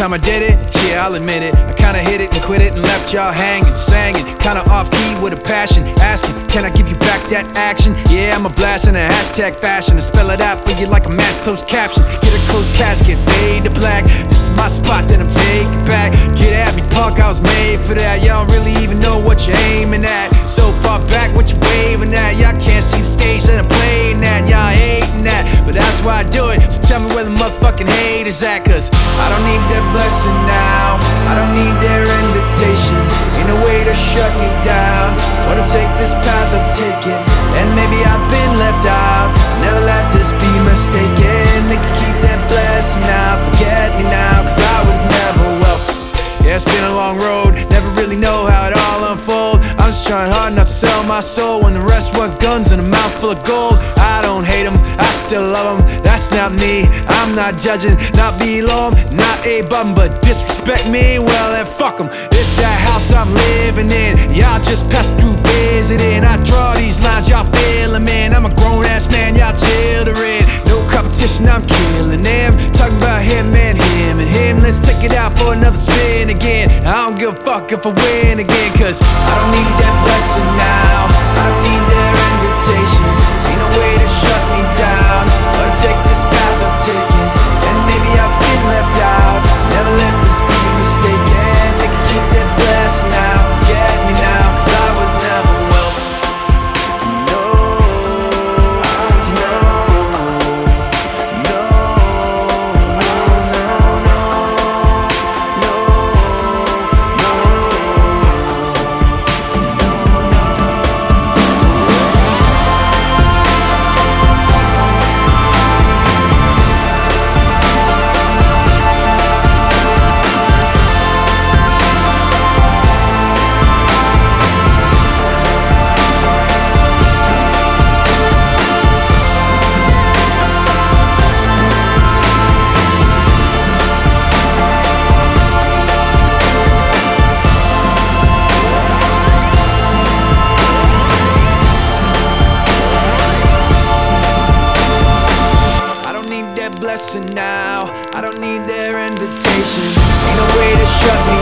time I did it, yeah, I'll admit it, I kinda hit it and quit it and left y'all hanging, singing, kinda off-key with a passion, asking, can I give you back that action? Yeah, I'm a blast in a hashtag fashion, and spell it out for you like a mass closed caption. Get a closed casket, fade to black, this is my spot that I'm taking back. Get at me, punk, I was made for that. Y'all don't really even know what you're aiming at. So far back, what you waving at? Y'all can't see the stage that I'm playing at. Y'all hating that, but that's why I do it. So tell me where the motherfucking haters at, cause I don't need their blessing now, I don't need their invitation. Ain't no way to shut me down. Wanna take this path of taking, and maybe I've been left out. Never let this be mistaken. They can keep that blessing now, forget me now, cause I was never welcome. Yeah, it's been a long road, never really know how it all unfold. I'm just trying hard not to sell my soul when the rest want guns and a mouthful of gold. I don't hate them, I still love them, that's not me. I'm not judging, not below them, not a bum, but disrespect me, well then fuck them. This that house I'm living in, y'all just pass through visiting. I draw these lines, y'all feeling, man, I'm a grown ass man, y'all children. No competition, I'm killing them. Talking about him and him and him, let's take it out for another spin again. I don't give a fuck if I win again, cause I don't need that blessing now, I don't need their invitation. Ain't no way to shut me down, wanna take this path of taking, and maybe I've been left out. Never let this be mistaken. They can keep their blessing now, forget me now, cause I was never welcome. No, no, no, no, no, no, no, blessing now, I don't need their invitation. Ain't no way to shut me